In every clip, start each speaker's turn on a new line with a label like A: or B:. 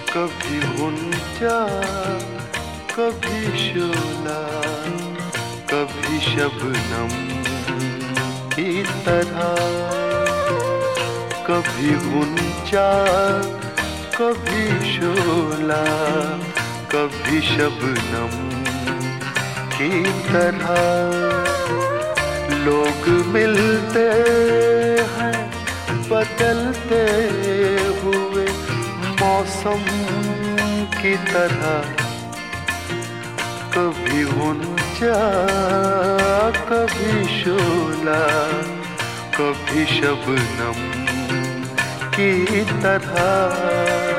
A: कभी गुंजा, कभी शोला, कभी शबनम की तरह। कभी गुंजा, कभी शोला, कभी शबनम की तरह। लोग मिलते हैं बदलते हुए मौसम की तरह। कभी गुंजा, कभी शोला, कभी शबनम की तरह।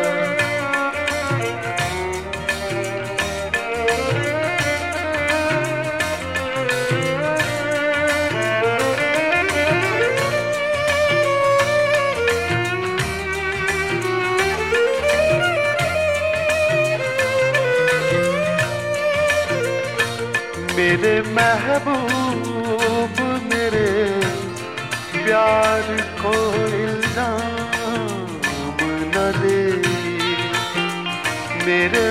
A: मेरे महबूब मेरे प्यार को इल्जाम न दे। मेरे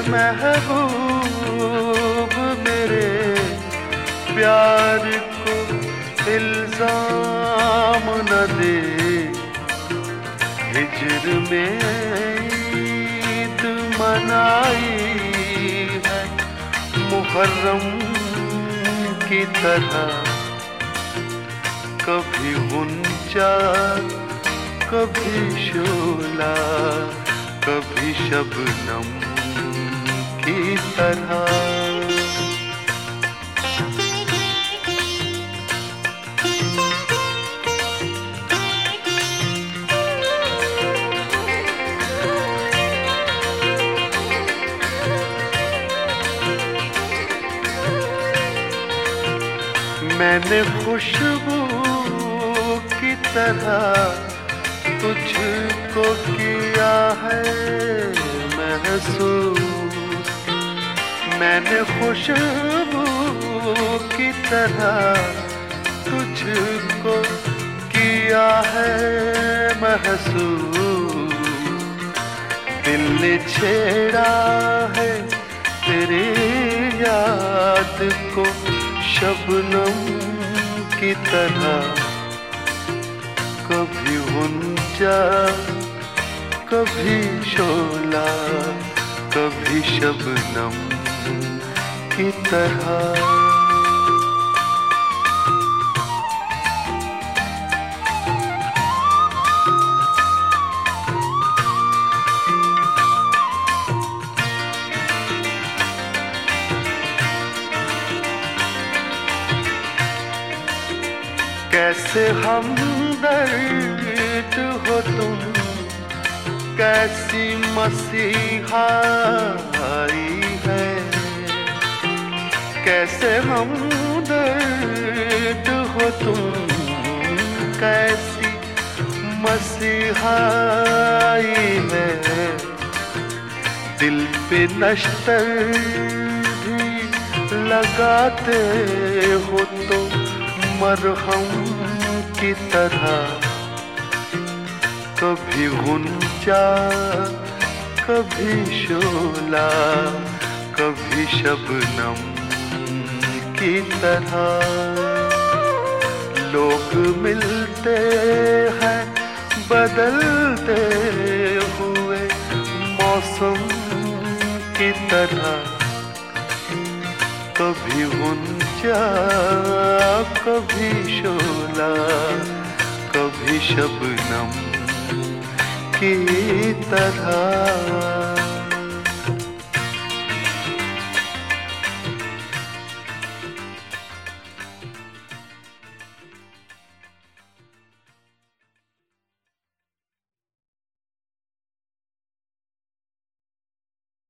A: महबूब मेरे प्यार को इल्जाम न दे। हिज्र में ईद मनाई है मुहर्रम की तरह। कभी गुंजा, कभी शोला, कभी शबनम की तरह। मैंने खुशबू की तरह तुझको किया है महसूस। मैंने खुशबू की तरह तुझको किया है महसूस। दिल ने छेड़ा है तेरी याद को शबनम की तरह। कभी गुंजा, कभी शोला, कभी शबनम की तरह। कैसे हमदर्द हो तुम, कैसी मसीहाई है। कैसे हमदर्द हो तुम, कैसी मसीहाई है। दिल पे नश्तर भी लगाते हो तो मरहम की तरह। कभी गुंजा, कभी शोला, कभी शबनम की तरह। लोग मिलते हैं बदलते हुए मौसम की तरह। कभी गुंजा, कभी शोला, कभी शबनम की तरह।